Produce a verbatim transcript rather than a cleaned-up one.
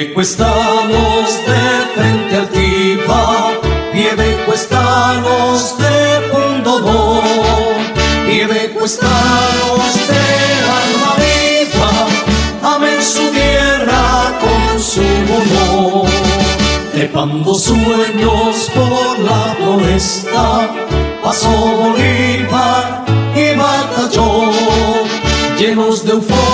Piedecuestanos de frente altiva, piedecuestanos de pundonor, piedecuestanos de alma viva, amen su tierra con su honor. Trepando sueños por la floresta, pasó Bolívar y batalló, llenos de euforia